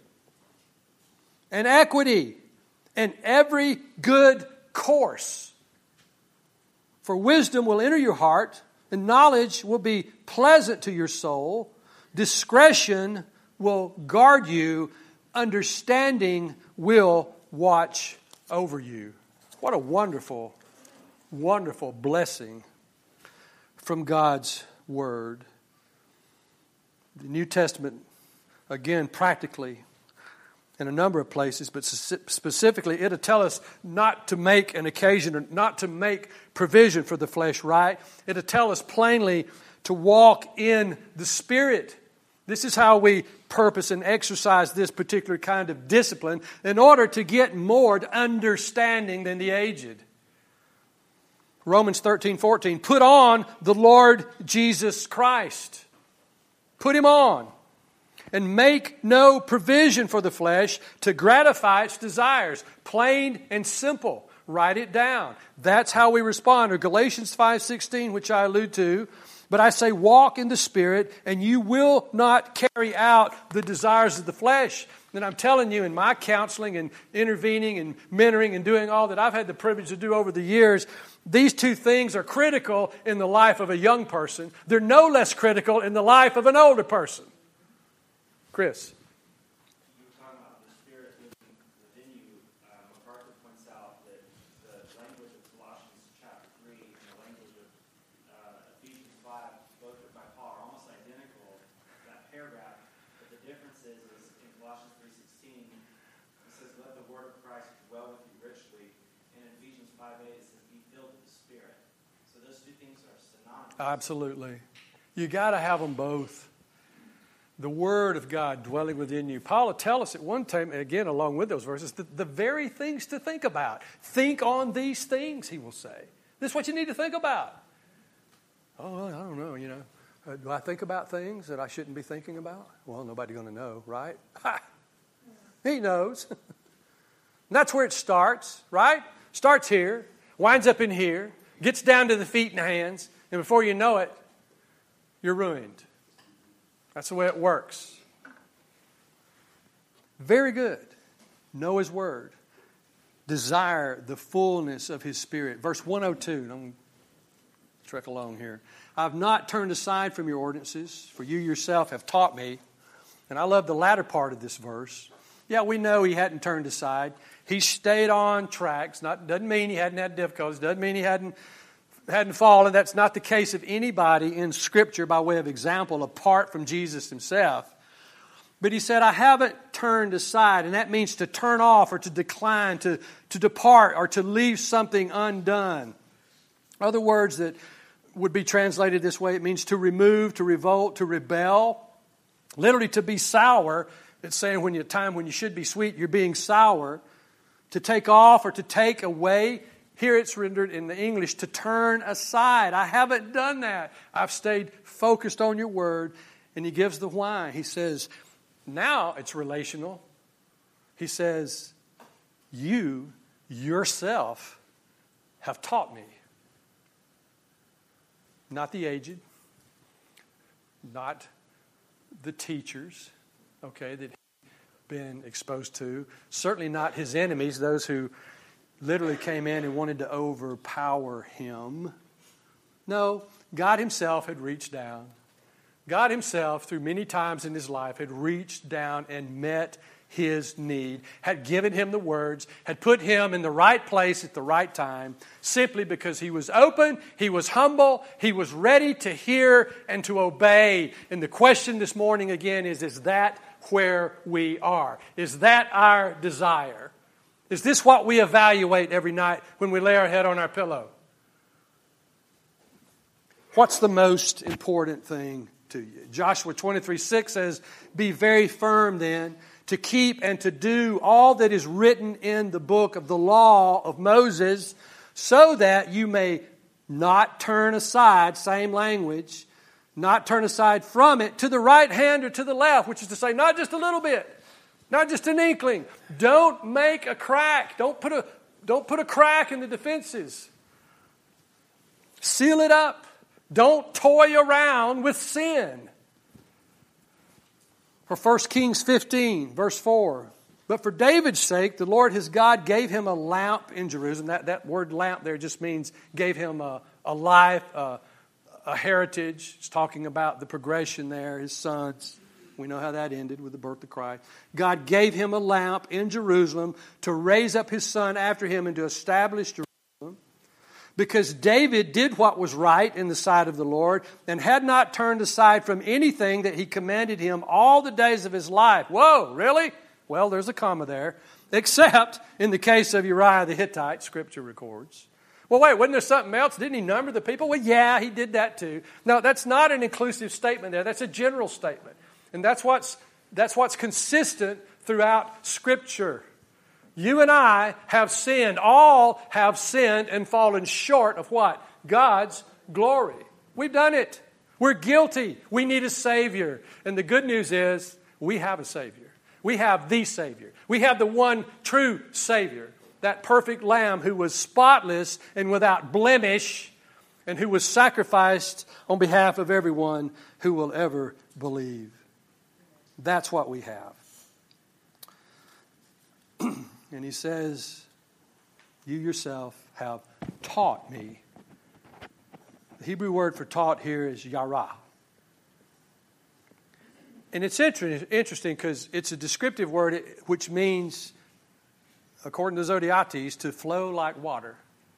"And equity and every good course. For wisdom will enter your heart, and knowledge will be pleasant to your soul. Discretion will guard you. Understanding will watch over you." What a wonderful, wonderful blessing from God's Word. The New Testament, again, practically, in a number of places, but specifically it'll tell us not to make an occasion or not to make provision for the flesh, right? It'll tell us plainly to walk in the Spirit. This is how we purpose and exercise this particular kind of discipline in order to get more understanding than the aged. Romans thirteen fourteen, "Put on the Lord Jesus Christ." Put Him on. "And make no provision for the flesh to gratify its desires." Plain and simple. Write it down. That's how we respond. Or Galatians five sixteen, which I allude to. "But I say, walk in the Spirit, and you will not carry out the desires of the flesh." And I'm telling you, in my counseling and intervening and mentoring and doing all that I've had the privilege to do over the years, these two things are critical in the life of a young person. They're no less critical in the life of an older person. Chris. You were talking about the Spirit living within you. Uh, MacArthur points out that the language of Colossians chapter three and the language of uh, Ephesians five, both written by Paul, are almost identical, that paragraph. But the difference is, is in Colossians three sixteen, it says, "Let the word of Christ dwell with you richly." And in Ephesians five eight, it says, "Be filled with the Spirit." So those two things are synonymous. Absolutely. You got to have them both. The Word of God dwelling within you. Paul will tell us at one time, again, along with those verses, the, the very things to think about. Think on these things, he will say. This is what you need to think about. Oh, well, I don't know, you know. Uh, do I think about things that I shouldn't be thinking about? Well, nobody's going to know, right? Ha! He knows. And that's where it starts, right? Starts here, winds up in here, gets down to the feet and hands, and before you know it, you're ruined. That's the way it works. Very good. Know His Word. Desire the fullness of His Spirit. Verse one oh two. I'm going to trek along here. "I've not turned aside from your ordinances, for you yourself have taught me." And I love the latter part of this verse. Yeah, we know he hadn't turned aside. He stayed on tracks. Not, doesn't mean he hadn't had difficulties. Doesn't mean he hadn't hadn't fallen. That's not the case of anybody in Scripture by way of example apart from Jesus Himself. But he said, "I haven't turned aside," and that means to turn off or to decline, to, to depart or to leave something undone. Other words that would be translated this way, it means to remove, to revolt, to rebel. Literally to be sour. It's saying when you time when you should be sweet, you're being sour. To take off or to take away. Here it's rendered in the English, to turn aside. I haven't done that. I've stayed focused on your Word. And he gives the why. He says, now it's relational. He says, you yourself have taught me. Not the aged, not the teachers, okay, that he's been exposed to. Certainly not his enemies, those who literally came in and wanted to overpower him. No, God himself had reached down. God himself, through many times in his life, had reached down and met his need, had given him the words, had put him in the right place at the right time, simply because he was open, he was humble, he was ready to hear and to obey. And the question this morning again is, is that where we are? Is that our desire? Is this what we evaluate every night when we lay our head on our pillow? What's the most important thing to you? Joshua twenty-three six says, "Be very firm then, to keep and to do all that is written in the book of the law of Moses, so that you may not turn aside," same language, "not turn aside from it to the right hand or to the left," which is to say, not just a little bit, not just an inkling. Don't make a crack. Don't put a, don't put a crack in the defenses. Seal it up. Don't toy around with sin. For First Kings fifteen, verse four, "But for David's sake, the Lord his God gave him a lamp in Jerusalem." That, that word lamp there just means gave him a, a life, a, a heritage. It's talking about the progression there, his sons. We know how that ended with the birth of Christ. God gave him a lamp in Jerusalem to raise up his son after him and to establish Jerusalem. Because David did what was right in the sight of the Lord and had not turned aside from anything that he commanded him all the days of his life. Whoa, really? Well, there's a comma there. Except in the case of Uriah the Hittite, Scripture records. Well, wait, wasn't there something else? Didn't he number the people? Well, yeah, he did that too. No, that's not an inclusive statement there. That's a general statement. And that's what's, that's what's consistent throughout Scripture. You and I have sinned. All have sinned and fallen short of what? God's glory. We've done it. We're guilty. We need a Savior. And the good news is we have a Savior. We have the Savior. We have the one true Savior. That perfect Lamb who was spotless and without blemish and who was sacrificed on behalf of everyone who will ever believe. That's what we have. And he says, "You yourself have taught me." The Hebrew word for taught here is yara. And it's inter- interesting because it's a descriptive word which means, according to Zodiates, to flow like water.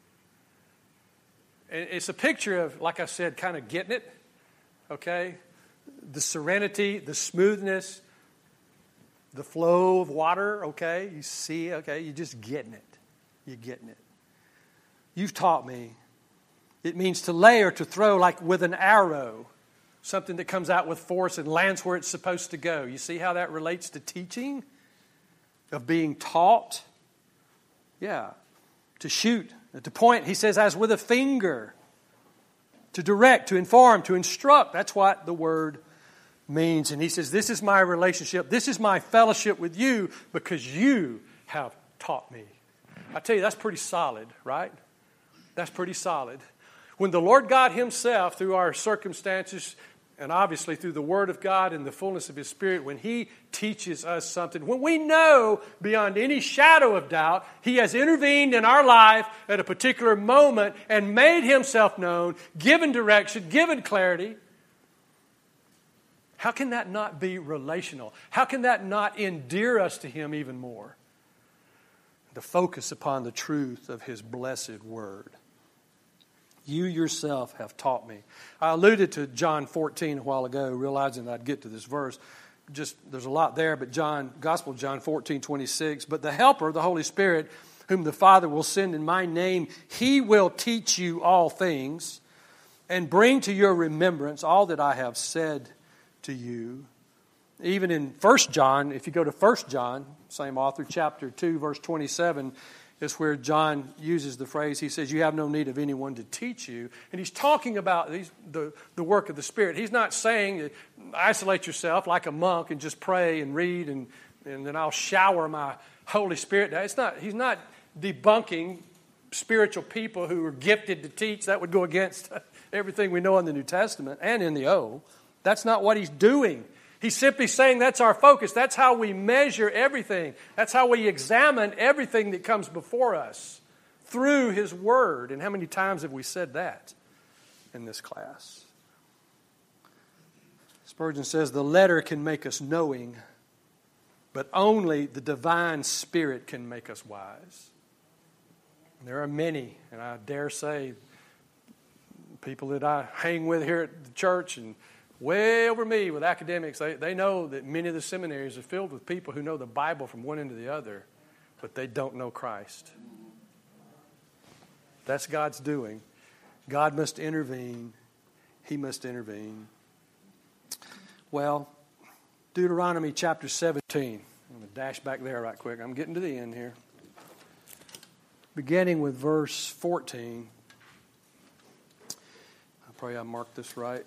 And it's a picture of, like I said, kind of getting it, okay? The serenity, the smoothness, the flow of water, okay? You see, okay? You're just getting it. You're getting it. You've taught me. It means to lay or to throw like with an arrow. Something that comes out with force and lands where it's supposed to go. You see how that relates to teaching? Of being taught? Yeah. To shoot, to point, he says, as with a finger. To direct, to inform, to instruct. That's what the word means. And he says, this is my relationship. This is my fellowship with you because you have taught me. I tell you, that's pretty solid, right? That's pretty solid. When the Lord God himself, through our circumstances, and obviously through the Word of God and the fullness of His Spirit, when He teaches us something, when we know beyond any shadow of doubt, He has intervened in our life at a particular moment and made Himself known, given direction, given clarity, how can that not be relational? How can that not endear us to Him even more? To focus upon the truth of His blessed Word. You yourself have taught me. I alluded to John fourteen a while ago, realizing that I'd get to this verse. Just there's a lot there, but John, Gospel of John fourteen twenty-six. But the Helper, the Holy Spirit, whom the Father will send in my name, He will teach you all things and bring to your remembrance all that I have said to you. Even in First John, if you go to First John, same author, chapter two, verse twenty-seven, is where John uses the phrase, he says, you have no need of anyone to teach you. And he's talking about these, the, the work of the Spirit. He's not saying isolate yourself like a monk and just pray and read and and then I'll shower my Holy Spirit down. It's not, he's not debunking spiritual people who are gifted to teach. That would go against everything we know in the New Testament and in the Old. That's not what he's doing. He's simply saying that's our focus. That's how we measure everything. That's how we examine everything that comes before us through His Word. And how many times have we said that in this class? Spurgeon says the letter can make us knowing, but only the divine Spirit can make us wise. And there are many, and I dare say, people that I hang with here at the church and way over me with academics, they, they know that many of the seminaries are filled with people who know the Bible from one end to the other, but they don't know Christ. That's God's doing. God must intervene. He must intervene. Well, Deuteronomy chapter seventeen. I'm going to dash back there right quick. I'm getting to the end here. Beginning with verse fourteen. I pray I marked this right.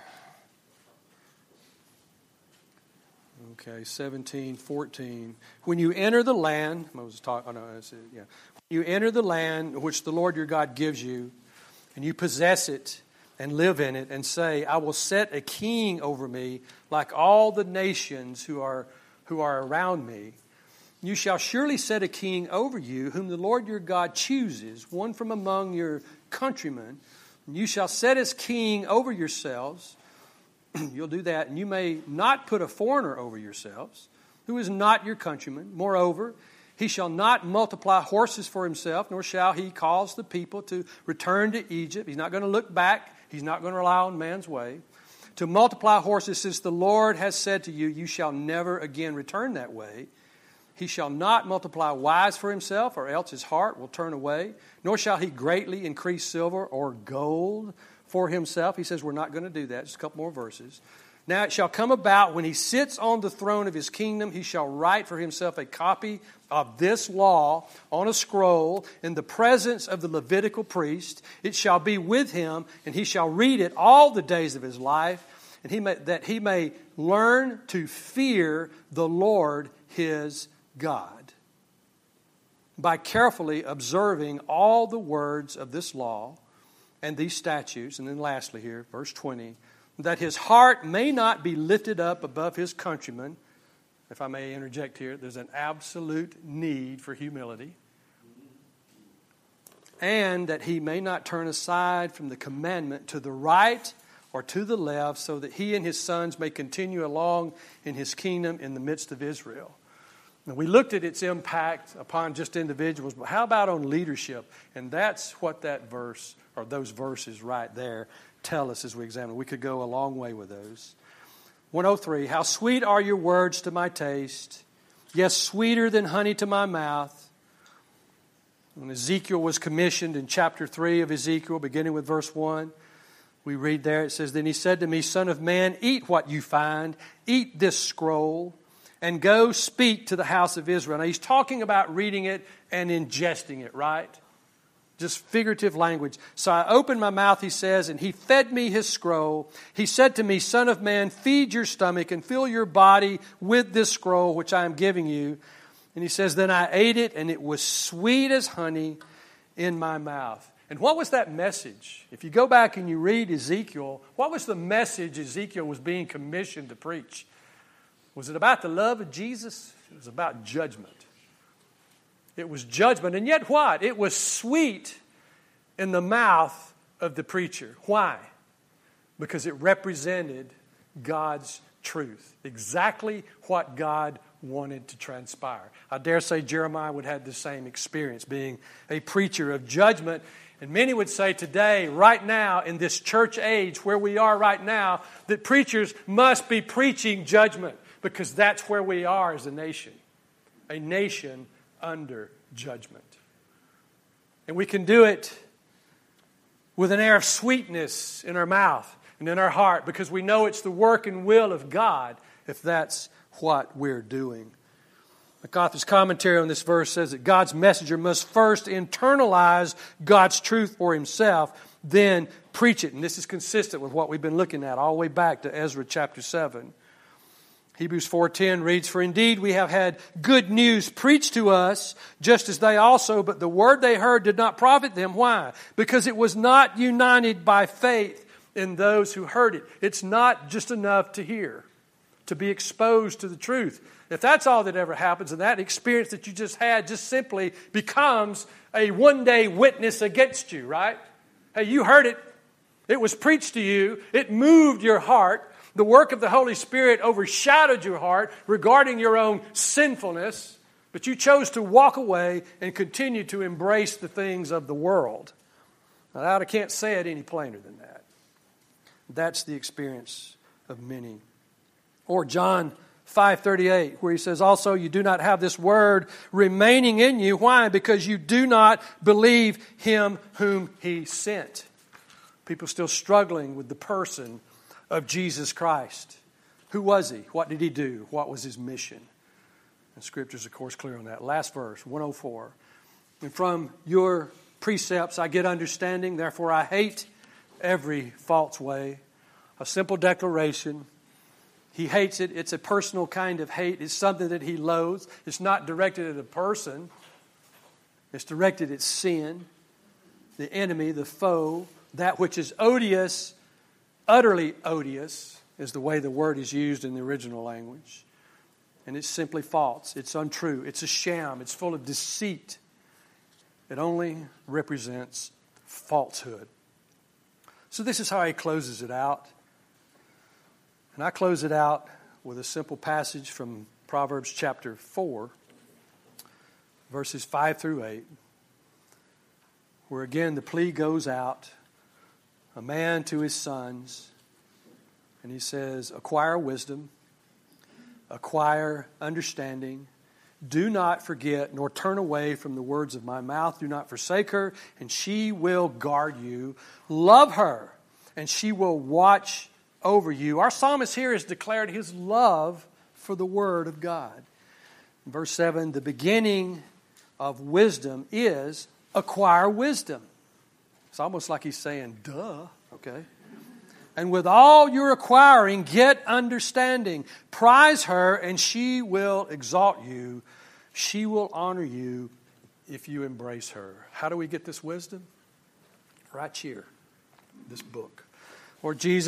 Okay, seventeen, fourteen. When you enter the land, Moses talk. Oh no, that's it. Yeah. When you enter the land which the Lord your God gives you, and you possess it and live in it, and say, I will set a king over me, like all the nations who are who are around me. You shall surely set a king over you, whom the Lord your God chooses, one from among your countrymen. And you shall set as king over yourselves. You'll do that, and you may not put a foreigner over yourselves, who is not your countryman. Moreover, he shall not multiply horses for himself, nor shall he cause the people to return to Egypt. He's not going to look back. He's not going to rely on man's way. To multiply horses, since the Lord has said to you, you shall never again return that way. He shall not multiply wives for himself, or else his heart will turn away. Nor shall he greatly increase silver or gold for himself. He says we're not going to do that. Just a couple more verses. Now it shall come about when he sits on the throne of his kingdom, he shall write for himself a copy of this law on a scroll in the presence of the Levitical priest. It shall be with him, and he shall read it all the days of his life, and he may, that he may learn to fear the Lord his God by carefully observing all the words of this law and these statutes. And then lastly here, verse twenty, that his heart may not be lifted up above his countrymen. If I may interject here, there's an absolute need for humility. And that he may not turn aside from the commandment to the right or to the left, so that he and his sons may continue along in his kingdom in the midst of Israel. Now, we looked at its impact upon just individuals, but how about on leadership? And that's what that verse, or those verses right there, tell us as we examine. We could go a long way with those. one oh three, how sweet are your words to my taste, yes, sweeter than honey to my mouth. When Ezekiel was commissioned in chapter three of Ezekiel, beginning with verse one, we read there, it says, then he said to me, Son of man, eat what you find, eat this scroll, and go speak to the house of Israel. Now he's talking about reading it and ingesting it, right? Just figurative language. So I opened my mouth, he says, and he fed me his scroll. He said to me, Son of man, feed your stomach and fill your body with this scroll which I am giving you. And he says, then I ate it, and it was sweet as honey in my mouth. And what was that message? If you go back and you read Ezekiel, what was the message Ezekiel was being commissioned to preach? Was it about the love of Jesus? It was about judgment. It was judgment. And yet what? It was sweet in the mouth of the preacher. Why? Because it represented God's truth. Exactly what God wanted to transpire. I dare say Jeremiah would have the same experience, being a preacher of judgment. And many would say today, right now, in this church age where we are right now, that preachers must be preaching judgment, because that's where we are as a nation. A nation under judgment. And we can do it with an air of sweetness in our mouth and in our heart, because we know it's the work and will of God if that's what we're doing. MacArthur's commentary on this verse says that God's messenger must first internalize God's truth for himself, then preach it. And this is consistent with what we've been looking at all the way back to Ezra chapter seven. Hebrews four ten reads, "For indeed we have had good news preached to us, just as they also, but the word they heard did not profit them." Why? Because it was not united by faith in those who heard it. It's not just enough to hear, to be exposed to the truth. If that's all that ever happens, and that experience that you just had just simply becomes a one-day witness against you, right? Hey, you heard it. It was preached to you. It moved your heart. The work of the Holy Spirit overshadowed your heart regarding your own sinfulness, but you chose to walk away and continue to embrace the things of the world. Now, I can't say it any plainer than that. That's the experience of many. Or John five thirty-eight, where he says, "Also you do not have this word remaining in you." Why? Because you do not believe him whom he sent. People still struggling with the person of Jesus Christ. Who was he? What did he do? What was his mission? And Scripture's, of course, clear on that. Last verse, one oh four. "And from your precepts I get understanding, therefore I hate every false way." A simple declaration. He hates it. It's a personal kind of hate. It's something that he loathes. It's not directed at a person. It's directed at sin, the enemy, the foe, that which is odious. Utterly odious is the way the word is used in the original language. And it's simply false. It's untrue. It's a sham. It's full of deceit. It only represents falsehood. So this is how he closes it out. And I close it out with a simple passage from Proverbs chapter four, verses five through eight, where again the plea goes out, a man to his sons, and he says, "Acquire wisdom, acquire understanding. Do not forget nor turn away from the words of my mouth. Do not forsake her, and she will guard you. Love her, and she will watch over you." Our psalmist here has declared his love for the Word of God. In verse seven, the beginning of wisdom is acquire wisdom. It's almost like he's saying, duh, okay? "And with all your acquiring, get understanding. Prize her, and she will exalt you. She will honor you if you embrace her." How do we get this wisdom? Right here, this book. Lord Jesus,